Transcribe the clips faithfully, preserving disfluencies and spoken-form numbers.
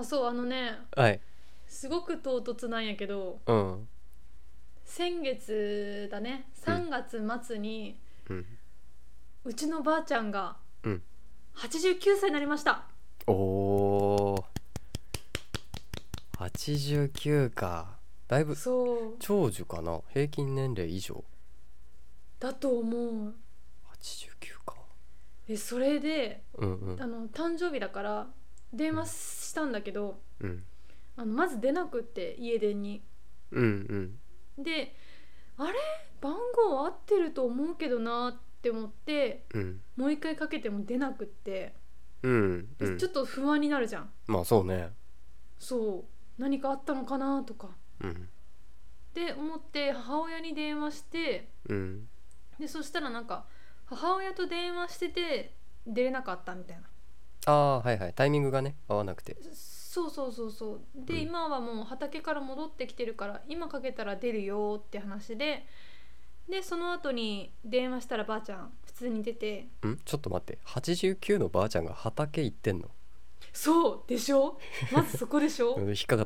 あ、そう、あのね、 はい。 すごく唐突なんやけど、 うん先月だね、 うんさんがつ末にうんうちのばあちゃんがうんはちじゅうきゅうさいになりました。 おー、はちじゅうきゅうか。だいぶそう長寿かな。平均年齢以上。 だと思う。 はちじゅうきゅうか。 でそれでうんうんあの誕生日だから電話したんだけど、 うんあのまず出なくって、家電に。 うんうんで、あれ、番号合ってると思うけどなって思って、 うんもう一回かけても出なくって、 うんうん。 でちょっと不安になるじゃん。 まあそうね。 そう、何かあったのかなとかうんって思って母親に電話して、 うんでそしたらなんか母親と電話してて出れなかったみたいな。 ああー、はいはい、タイミングがね合わなくて。 そうそうそうそう。で、 うん今はもう畑から戻ってきてるから今かけたら出るよって話で、でその後に電話したらばあちゃん普通に出て。 んちょっと待って、はちじゅうきゅうのばあちゃんが畑行ってんの？ そうでしょ、まずそこでしょ。 うん、引っかかった。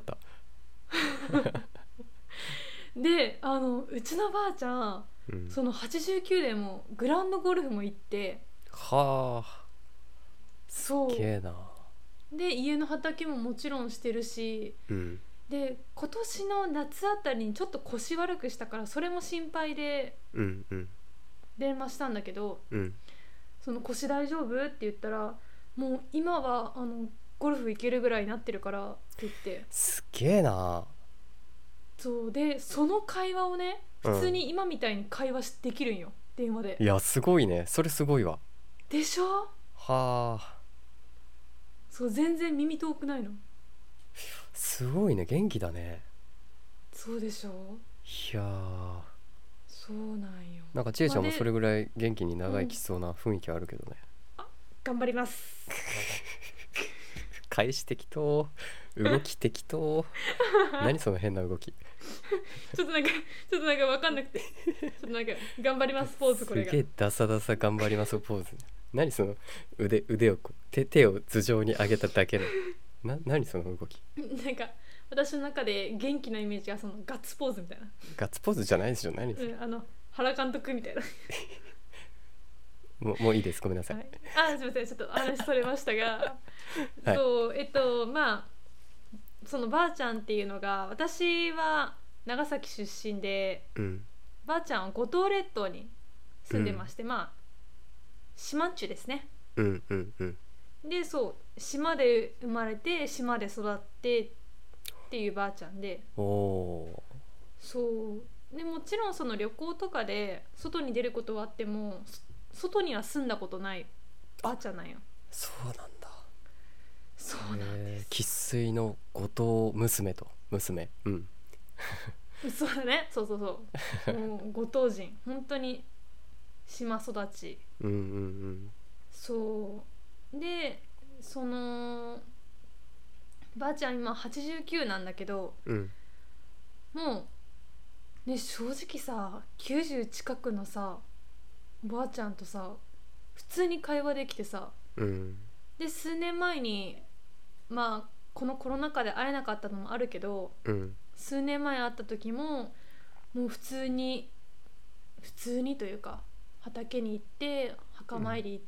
で、あのうちのばあちゃん、 うんそのはちじゅうきゅうでもグラウンドゴルフも行って、 はあ、すっげそえな。 うで家の畑ももちろんしてるし、 うんで今年の夏あたりにちょっと腰悪くしたから、それも心配でうんうん電話したんだけど、 うんその腰大丈夫って言ったら、もう今はあのゴルフ行けるぐらいになってるからって言って。 すっげえな。 そうで、その会話をね普通うん、 に今みたいに会話できるんよ、電話で。 いやすごいね、それすごいわ。 でしょ。 はあ、 そう、全然耳遠くないの。 すごいね、元気だね。 そうでしょ。 いやー、 そうなんよ。 なんかちえちゃんもそまあで、 れぐらい元気に長生きうん、 しそうな雰囲気あるけどね。 頑張ります。 返し適当、動き適当。何その変な動き。 ちょっとなんかちょっとなんか分かんなくて、ちょっとなんか頑張りますポーズ、これが。 すげえダサダサ頑張りますポーズ。何その腕腕をこう手手を頭上に上げただけのな、何その動き。 なんか私の中で元気なイメージがそのガッツポーズみたいな、 ガッツポーズじゃないでしょ、何それ。 うん、あの原監督みたいな。 もうもういいです、ごめんなさい。 はい、あ、すみません、ちょっと話それましたが、 はい。 そう、えっとまあそのばあちゃんっていうのが、私は長崎出身で、 うんばあちゃんは五島列島に住んでうんまして、まあ島っちゅですね。 うんうんうんで、そう島で生まれて島で育ってっていうばあちゃんで、 おおそうでもちろんその旅行とかで外に出ることはあっても、そ外には住んだことないばあちゃんなんよ。 そうなんだ。 そうなんでえー、生す。 粋の後藤娘と娘。うんそうだね、そうそうそう、もうご当人、本当に島育ち。 うんうんそうで、そのばあちゃん今はちじゅうきゅうなんだけど、 うんうんもうね、正直さきゅうじゅう近くのさおばあちゃんとさ普通に会話できてさ、 うんで数年前に、まあこのコロナ禍で会えなかったのもあるけど、 うん数年前会った時ももう普通に普通にというか、畑に行って墓参り行って、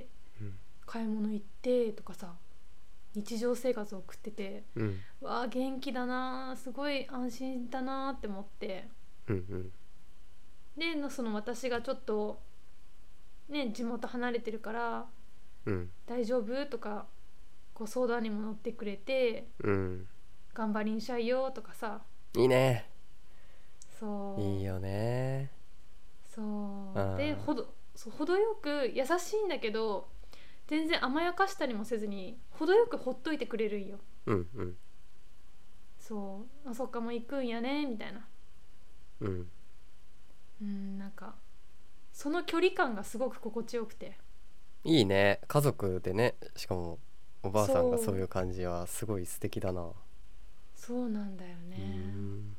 うん買い物行ってとかさ、日常生活を送ってて、 うんわあ元気だな、すごい安心だなって思って。 うんでのその私がちょっとね地元離れてるからうん大丈夫とか、こう相談にも乗ってくれて、 うん頑張りんしゃいよとかさ。 いいね。 そういいよね。 そうで、 あほどそう程よく優しいんだけど、全然甘やかしたりもせずに程よくほっといてくれるんよ。 うんうんそう、あ、そっかもう行くんやねみたいな。 うんうん、なんかその距離感がすごく心地よくて。 いいね、家族でね、しかもおばあさんがそういうそう感じはすごい素敵だな。 そうなんだようーね。 ん。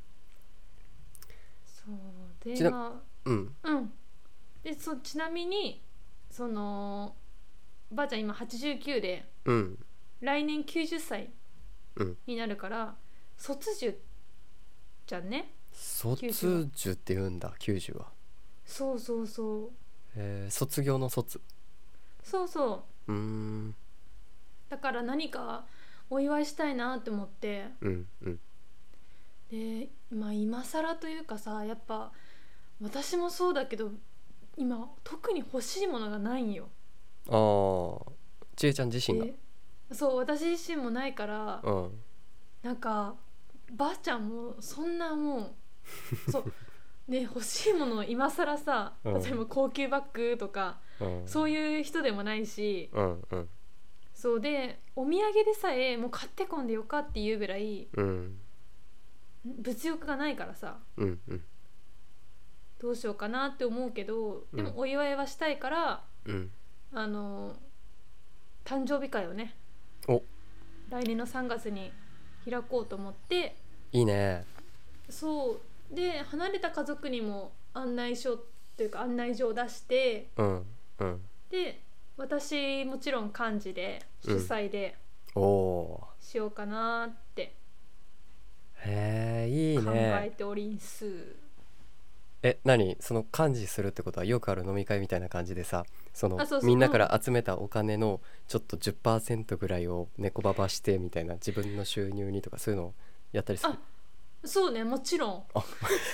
そうで、 ちなまうんあうんで、そちなみにそのばあちゃん今はちじゅうきゅうで、 うん来年きゅうじゅっさいうんになるから卒寿じゃんね。 卒寿って言うんだきゅうじゅうは。 そうそうそうえー、卒業の卒。 そうそううーんだから何かお祝いしたいなって思って、 うんうんでまあ今更というかさ、やっぱ私もそうだけど今特に欲しいものがないんよ。 ああちえちゃん自身が。 でそう私自身もないから、 うんなんかばあちゃんもそんなもうそうね、欲しいものを今更さ、 うん例えば高級バッグとかうんそういう人でもないし、 うんうんそうでお土産でさえもう買ってこんでよかっていうぐらいうん物欲がないからさ、 うんうんどうしようかなって思うけど、でもお祝いはしたいから、 うんあの誕生日会をねお来年のさんがつに開こうと思って、 いいね。 そうで離れた家族にも案内書というか案内状を出して、 うんうんで私もちろん幹事で主催でおおしようかなってーへえいい考えね。 ておりんす。 え何その幹事するってことはよくある飲み会みたいな感じでさ、そのあそうそうみんなから集めたお金のちょっと じゅっパーセント ぐらいを猫ばばしてみたいな、自分の収入にとかそういうのをやったりする。 あそうね、もちろんあ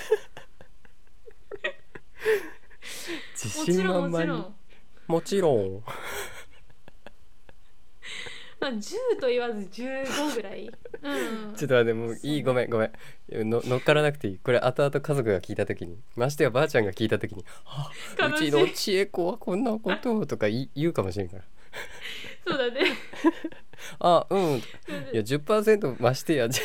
自もち信ろんもちろん満々に。もちろんまあ、じゅうと言わずじゅうごぐらい、うん、 ちょっと待ってもういい、ごめんごめんの乗っからなくていい。これ後々家族が聞いた時に、ましてやばあちゃんが聞いた時にあう悲しいちの千恵子はこんなことをとか言い言うかもしれんからそうだねあうんいや じゅっパーセント 増してや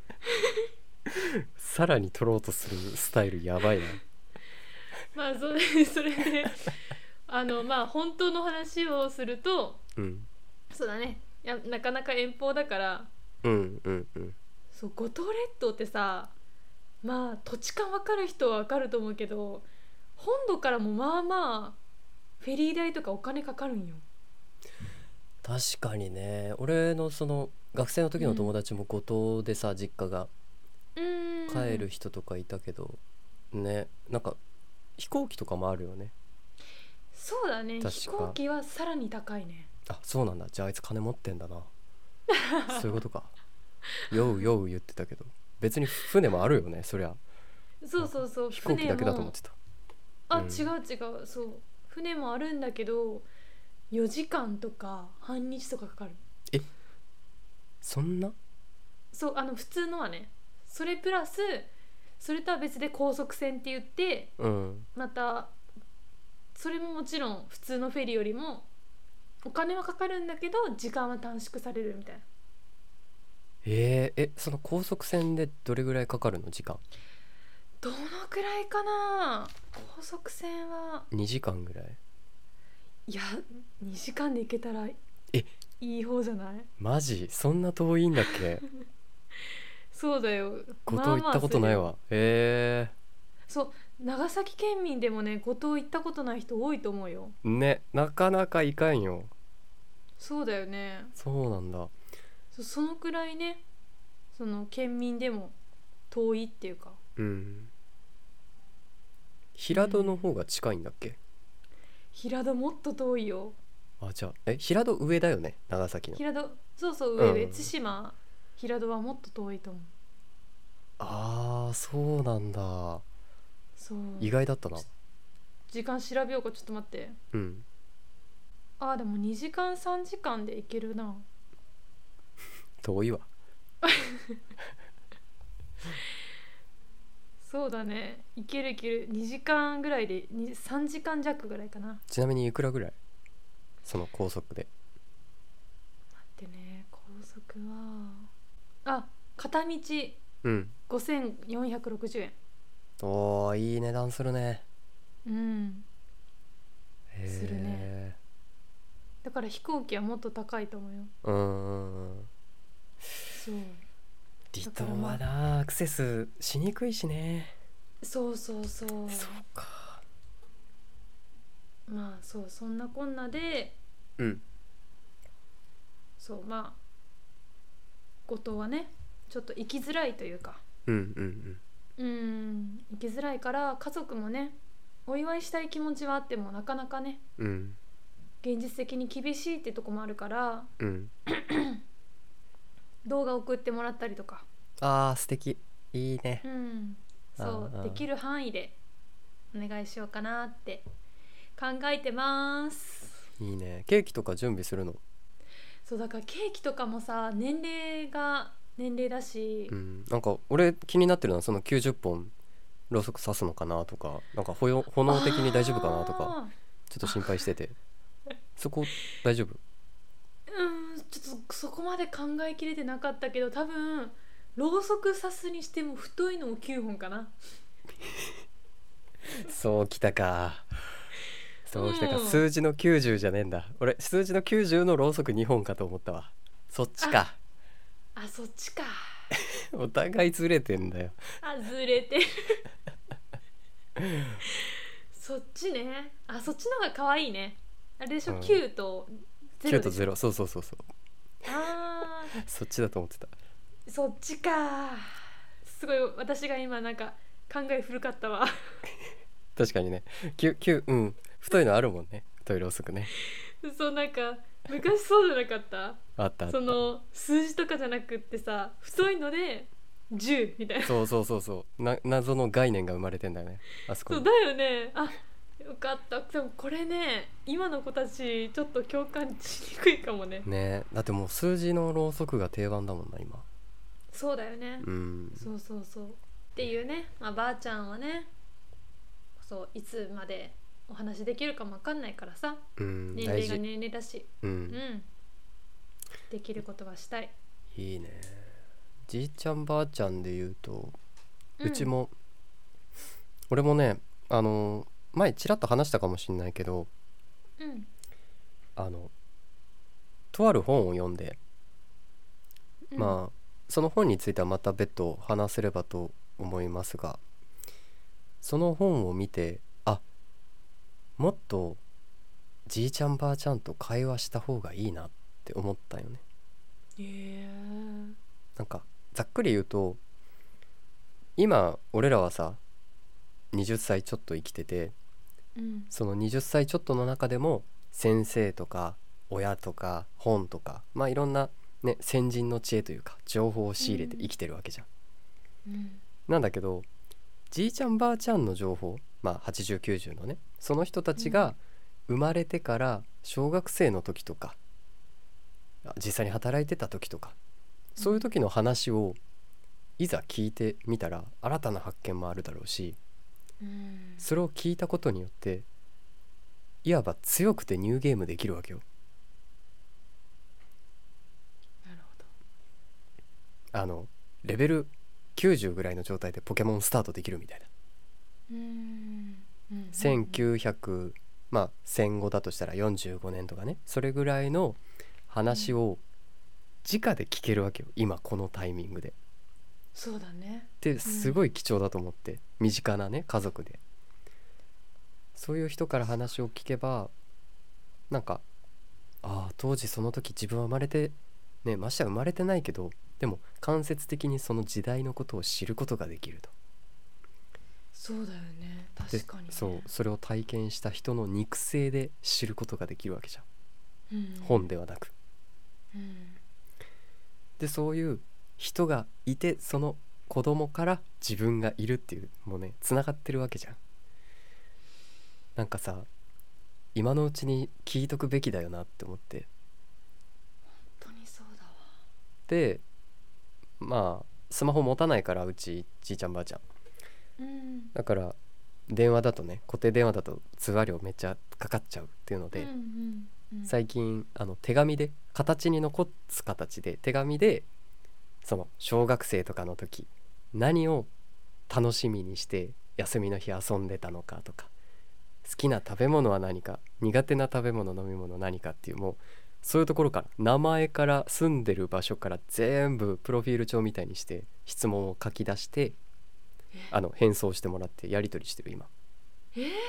さらに取ろうとするスタイルやばいな。 まあそれそれであのまあ本当の話をすると、 うんそうだね、いやなかなか遠方だから、 うんうんうんそう五島列島ってさ、まあ土地勘分かる人は分かると思うけど、本土からもまあまあフェリー代とかお金かかるんよ。 確かにね。俺のその学生の時の友達も五島でさ、実家がうーん帰る人とかいたけどね、なんか飛行機とかもあるよね。 そうだね、 確か飛行機はさらに高いね。 あそうなんだ。じゃああいつ金持ってんだなそういうことか。酔う酔う言ってたけど別に船もあるよねそりゃ。 そうそうそう、 飛行機だけだと思ってた。 あ、 うん違う違う、そう船もあるんだけどよじかんとか半日とかかかる。 えそんな。 そうあの普通のはね、それプラスそれとは別で高速船って言って、 うんまたそれももちろん普通のフェリーよりもお金はかかるんだけど時間は短縮されるみたいな。 えー、えその高速船でどれぐらいかかるの時間。 どのくらいかな、高速船は。 にじかんぐらい。 いやにじかんで行けたらいえい方じゃない？ マジそんな遠いんだっけそうだよ、 五島行ったことないわ。えそう長崎県民でもね五島行ったことない人多いと思うよ。 ー、ねなかなかいかんよ。 そうだよね。 そうなんだ。 そそのくらいね、その県民でも遠いっていうか。 うん平戸の方が近いんだっけ。 平戸もっと遠いよ。 あじゃあえ平戸上だよね長崎の。 平戸そうそう上上、 うん対馬平戸はもっと遠いと思う。 あーそうなんだ。 そう意外だったな。 時間調べようか、ちょっと待って。 うんあーでもにじかんさんじかんで行けるな。 遠いわ。 そうだね、行ける行ける、にじかんぐらいでにさんじかん弱ぐらいかな。 ちなみにいくらぐらいその高速で。 待ってね、高速はあ片道うんごせんよんひゃくろくじゅうえん。 おーいい値段するね。 うんへーするね。だから飛行機はもっと高いと思うよ。 うーんそう離島はなアクセスしにくいしね。 そうそうそうそうか。 まあそうそんなこんなで、 うんそうまあ事はねちょっと生きづらいというか、 うんうんうん生きづらいから家族もねお祝いしたい気持ちはあってもなかなかねうんうん現実的に厳しいってとこもあるからうん動画送ってもらったりとか、 あー素敵いいね。 うんそあーうできる範囲でお願いしようかなって考えてます。 いいね。ケーキとか準備するの？ そうだからケーキとかもさ年齢が年齢だし、 うん、なんか俺気になってるのはそのきゅうじゅっぽんろうそく刺すのかなとか、なんかほよ炎的に大丈夫かなとかあちょっと心配してて、そこ大丈夫？ ーうんちょっとそこまで考えきれてなかったけど多分ろうそく刺すにしても太いのをきゅうほんかな。 そうきたかそうきたか、 うん数字のきゅうじゅうじゃねえんだ。俺数字のきゅうじゅうのろうそくにほんかと思ったわ。そっちか。 あそっちか。 お互いずれてんだよ。 あずれてるそっちね。あそっちの方が可愛いね。あれでしょ、 うんきゅうとゼきゅうとロでしょ。 ゼロ、そうそうそうそう、 あそっちだと思ってた。 ーそっちか。すごい私が今なんか考え古かったわ確かにね、きゅう、きゅう、うん太いのあるもんね、太いろうそくね。 そうなんか昔そうじゃなかった。 あったあった。 その数字とかじゃなくってさ太いのでじゅうみたいな。 そうそうそうそうな、謎の概念が生まれてんだよね、あそこに。 そうだよね。あよかった。でもこれね今の子たちちょっと共感しにくいかもね。 ね、だってもう数字のろうそくが定番だもんな今。 そうだよね、 うん、 そうそうそうっていうね、まあ、ばあちゃんはねそういつまでお話できるかも分かんないからさ、 うん、 年大事。 齢が年齢だし、 ううんん、できることはしたい。 いいね。じいちゃんばあちゃんで言うと、 うんうちも俺もね、あの前ちらっと話したかもしんないけど、 うんあのとある本を読んで、 うんまあその本についてはまた別途話せればと思いますが、その本を見て、あ、もっとじいちゃんばあちゃんと会話した方がいいなって思ったよね。 へえなんかざっくり言うと、今俺らはさはたちちょっと生きてて、 うんそのはたちちょっとの中でも先生とか親とか本とか、まあいろんなね先人の知恵というか情報を仕入れて生きてるわけじゃん。 うんなんだけどじいちゃんばあちゃんの情報、まあはちじゅうきゅうじゅうのね、その人たちが生まれてから小学生の時とか実際に働いてた時とか、そういう時の話をいざ聞いてみたら新たな発見もあるだろうし、 うんそれを聞いたことによっていわば強くてニューゲームできるわけよ。 なるほあのレベルきゅうじゅうぐらいの状態でポケモンスタートできるみたいな。 ど。うんうんせんきゅうひゃく、まあ戦後だとしたらよんじゅうごねんとかね、それぐらいの話を直で聞けるわけよ今このタイミングで。 そうだね。 ですごい貴重だと思って、身近なね家族でそういう人から話を聞けば、なんかああ当時その時自分は生まれてね、ましては生まれてないけどでも間接的にその時代のことを知ることができると。 そうだよね。 で確かにね。 そうそれを体験した人の肉声で知ることができるわけじゃん、 うん本ではなく。 うんでそういう人がいて、その子供から自分がいるっていう、もうねつながってるわけじゃん。なんかさ今のうちに聞いとくべきだよなって思って。 本当にそうだわ。 でまあスマホ持たないからうちじいちゃんばあちゃんうんだから、電話だとね固定電話だと通話料めっちゃかかっちゃうっていうので、 うんうんうん最近あの手紙で形に残す形で手紙でその小学生とかの時何を楽しみにして休みの日遊んでたのかとか、好きな食べ物は何か、苦手な食べ物飲み物何かっていう、もうそういうところから名前から住んでる場所から全部プロフィール帳みたいにして質問を書き出してあの返送してもらってやり取りしてる今。 えー、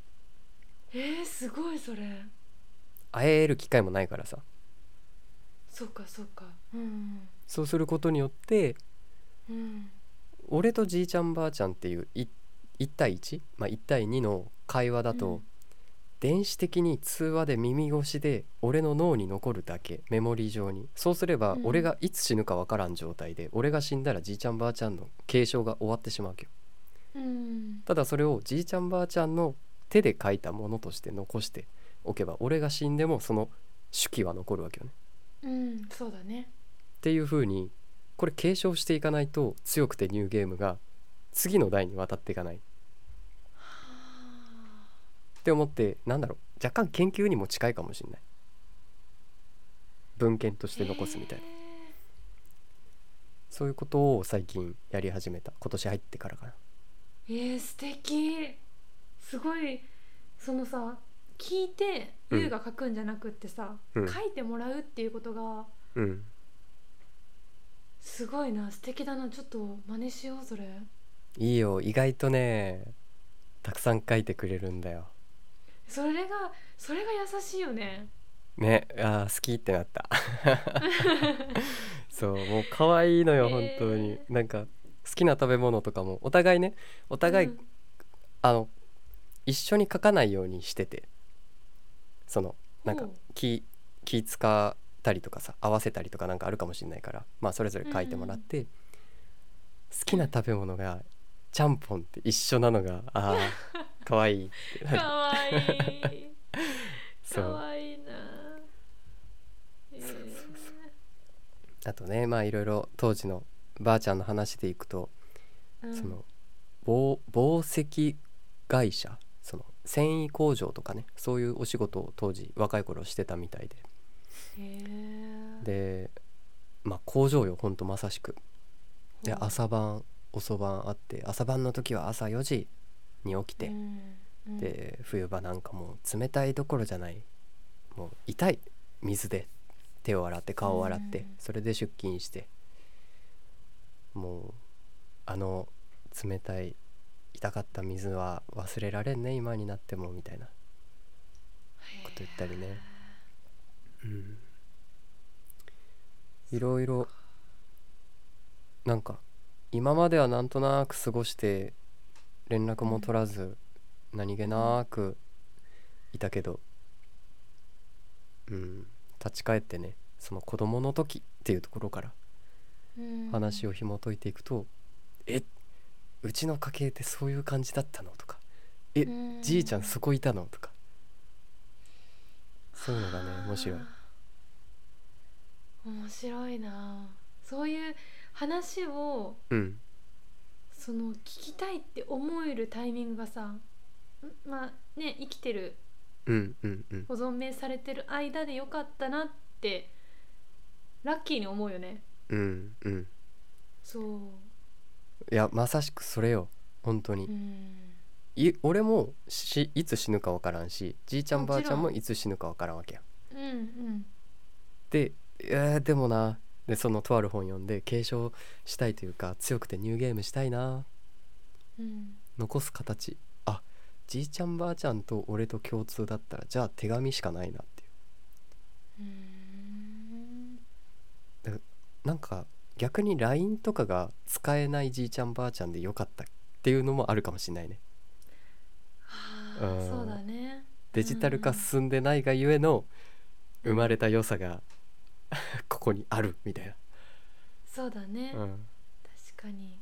えー、すごいそれ。 会える機会もないからさ。 そうかそうか。うんそうすることによってうん俺とじいちゃんばあちゃんっていういいち対いち、まあ、いち対にの会話だと、電子的に通話で耳越しで俺の脳に残るだけ、メモリー上に。そうすればうん俺がいつ死ぬかわからん状態で、俺が死んだらじいちゃんばあちゃんの継承が終わってしまうわけよ。 うんただそれをじいちゃんばあちゃんの手で書いたものとして残しておけば、俺が死んでもその手記は残るわけよね。 うんそうだね。 っていう風にこれ継承していかないと、強くてニューゲームが次の代に渡っていかないって思って、なんだろう、若干研究にも近いかもしれない。文献として残すみたいな、そういうことを最近やり始めた。今年入ってからかな。 えー、素敵。すごい。そのさ、聞いてうん優が書くんじゃなくってさ、 うん書いてもらうっていうことがうんすごいな、素敵だな。ちょっと真似しようそれ。 いいよ、意外とねたくさん書いてくれるんだよそれがそれが優しいよね。 ね。あー好きってなったそうもう可愛いのよ、本当に。 えなんか好きな食べ物とかもお互いね、おー、 互い、 うんあの一緒に書かないようにしてて、そのなんかほう気気使ったりとかさ、合わせたりとかなんかあるかもしれないから、まあそれぞれ書いてもらって、好きな食べ物がちゃんぽんって一緒なのが、あー可愛いってなる。 かわいいかそうわいいな。えそうそうー、 あとね、まあいろいろ当時のばあちゃんの話でいくと、 うんその紡紡績会社、その繊維工場とかね、そういうお仕事を当時若い頃してたみたいで、 へーでまあ工場よ、ほんとまさしく。でほう朝晩遅番あって、朝晩の時は朝よじに起きて、 うんうんで冬場なんかもう冷たいどころじゃない、もう痛い水で手を洗って顔を洗って、 うんそれで出勤して、もうあの冷たい痛かった水は忘れられんね今になっても、みたいなこと言ったりね。うんいろいろ、なんか今まではなんとなく過ごして連絡も取らず何気なくいたけど、うん立ち返ってね、その子供の時っていうところからうん話を紐解いていくと、えうちの家系ってそういう感じだったのとか、えうんじいちゃんそこいたのとか、そういうのがね面白い。 面白いな。そういう話をうんその聞きたいって思えるタイミングがさ、んまあね、生きてる、 うんうんうん保存命されてる間でよかったなってラッキーに思うよね。 うんうん。 そういやまさしくそれよ、本当に。 うんい俺もしいつ死ぬか分からんし、じいちゃんもちろんばあちゃんもいつ死ぬか分からんわけや。 うんうんで、えーでもな、でそのとある本読んで継承したいというか、強くてニューゲームしたいな、 うん残す形、あじいちゃんばあちゃんと俺と共通だったら、じゃあ手紙しかないなっていう。 うんだからなんか逆に ライン とかが使えないじいちゃんばあちゃんでよかったっていうのもあるかもしれないね。 はあ、 うんそうだね。 デジタル化進んでないがゆえの生まれた良さがここにあるみたいそうだね、 な。うん確かに。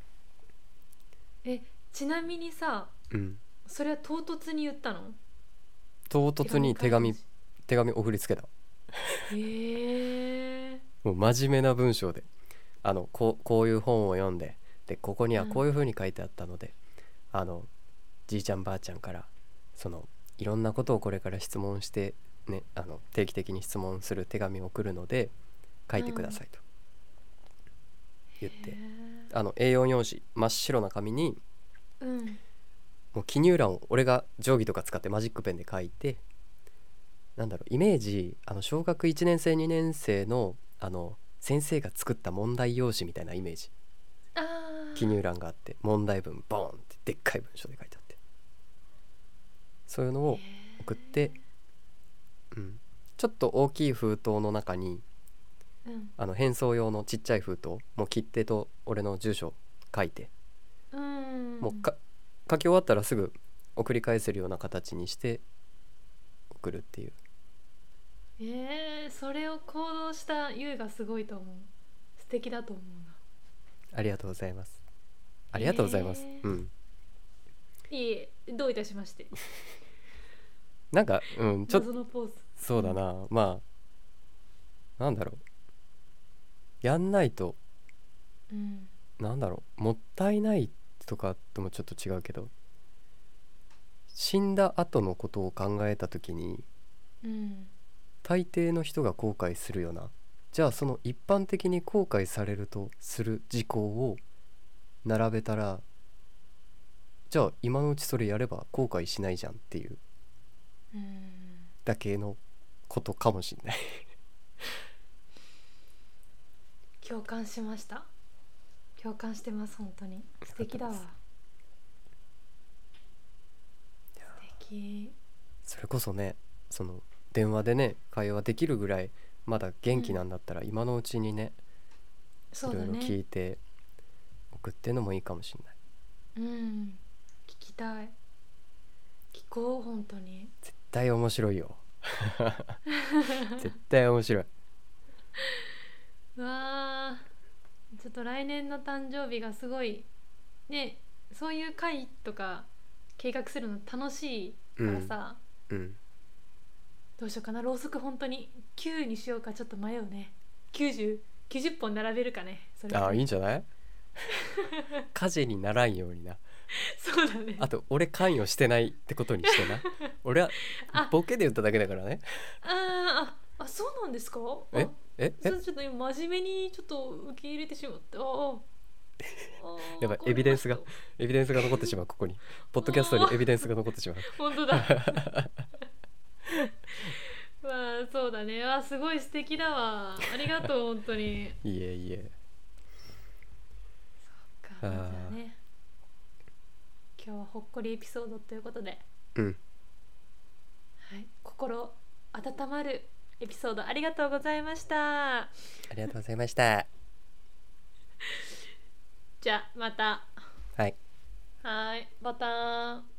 え、ちなみにさ、 うんそれは唐突に言ったの？ 唐突に手紙書い手紙送りつけた。 てほしい。へえ。 もう真面目な文章で、あのこう、こういう本を読んで、でここにはこういう風に書いてあったので、あのじいちゃんばあちゃんからそのいろんなことをこれから質問してね、あの定期的に質問する手紙を送るので書いてくださいと言って、 へあの エーよん 用紙真っ白な紙にーうんもう記入欄を俺が定規とか使ってマジックペンで書いて、なんだろう、イメージ、あの小学いちねん生にねん生のあの先生が作った問題用紙みたいなイメージ、 あー記入欄があって問題文ボーンってでっかい文章で書いてあって、そういうのを送って、うん、ちょっと大きい封筒の中にうんあの返送用のちっちゃい封筒もう切手と俺の住所書いて、 うんもうか書き終わったらすぐ送り返せるような形にして送るっていう。 えー、それを行動した優がすごいと思う。素敵だと思うな。 ありがとうございます。ありがとうございます、 えーうんいいえ、どういたしまして。 なんかうんちょっと謎のポーズ。 そうだな、まあなんだろう、やんないとうんなんだろう、もったいないとかともちょっと違うけど、死んだ後のことを考えた時にうん大抵の人が後悔するよな。じゃあその一般的に後悔されるとする事項を並べたら、じゃあ今のうちそれやれば後悔しないじゃんっていううんだけのことかもしれない。 共感しました。共感してます。本当に素敵だわ。素敵。 それこそね、その電話でね会話できるぐらいまだ元気なんだったら、今のうちにねいろいろそうだね。 聞いて送ってのもいいかもしれない。 うん聞きたい。聞こう本当に。 絶対面白いよ。絶対面白い。 うわー、ちょっと来年の誕生日がすごいね、そういう会とか計画するの楽しいからさ、 うんどうしようかな。ろうそく本当にきゅうにしようかちょっと迷うね。きゅうじゅう、きゅうじゅっぽん並べるかね。それああいいんじじゃない。火事にならんようにな。 そうだね。 あと俺関与してないってことにしてな。俺はあボケで言っただけだからね。 あーああ、そうなんですか。 えあええそれちょっと今真面目にちょっと受け入れてしまった。あああーやばい、 わかりました。 エビデンスがエビデンスが残ってしまう。ここにポッドキャストにエビデンスが残ってしまう。 本当だ。まあそうだね。あ、すごい素敵だわ。ありがとう本当に。 いいえいいえ。 かあーじゃあね、今日はほっこりエピソードということで、 うんはい、心温まるエピソードありがとうございました。 ありがとうございました。 じゃあまた。 はい。 はい、バターン。